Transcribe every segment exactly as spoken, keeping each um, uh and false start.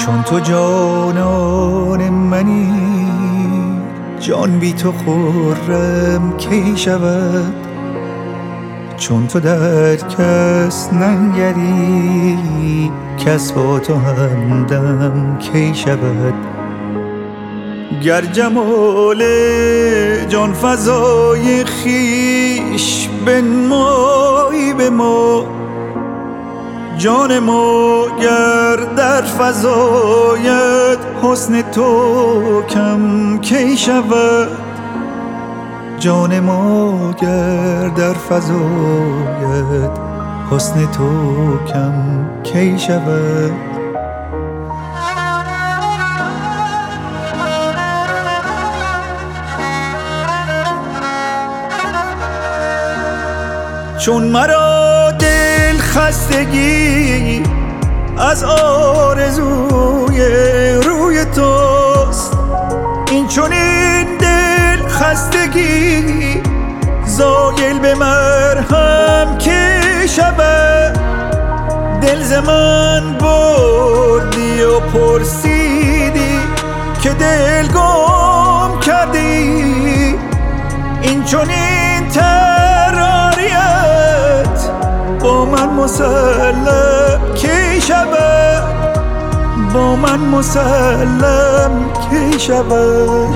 چون تو جانان منی، جان بی تو خرم کی شود؟ چون تو در کس ننگری، کس با تو همدم کی شود؟ گر جمال جان فزای خویش بنمایی به ما، جان ما گر در فزاید حسن تو کم کی شود؟ جان ما گر در فزاید حسن تو کم کی شود؟ چون مرا دل خستگی از آرزوی روی توست، این چنین دل خستگی زایل به مرهم کی شود؟ دل ز من بردی و پرسیدی که دل گم کردی، این چنین تراریت با من مسلم کی شود؟ با من مسلم کی شود؟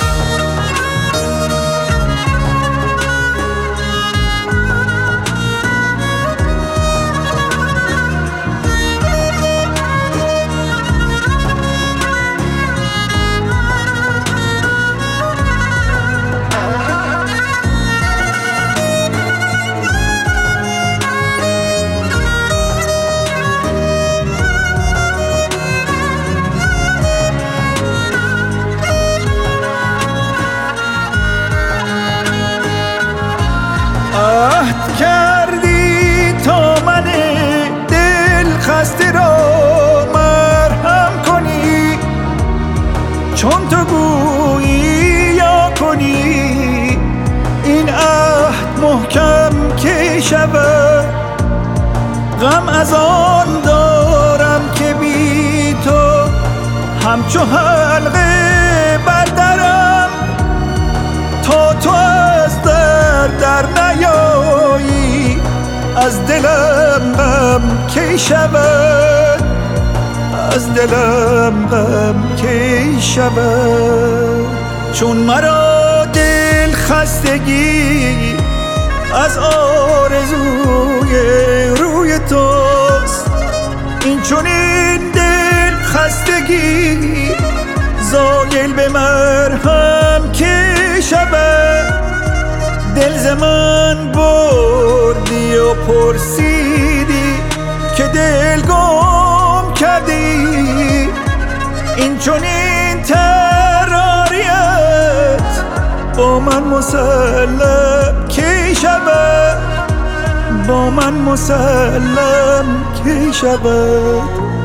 عهد کردی تا من دل خسته را مرهم کنی، چون تو گویی یا کنی این عهد محکم کی شود؟ غم از آن دارم که بی تو همچو حلقه بر درم، تا تو از در در نیایی از دلم غم کی شود؟ از دلم غم کی شود؟ چون مرا دل خستگی از آرزوی روی توست، این چنین دل خستگی زایل به مرهم کی شود؟ دل ز من بردی و پرسیدی که دل گم کردی، این چنین تراریت با من مسلم کی شود؟ با من مسلم کی شود؟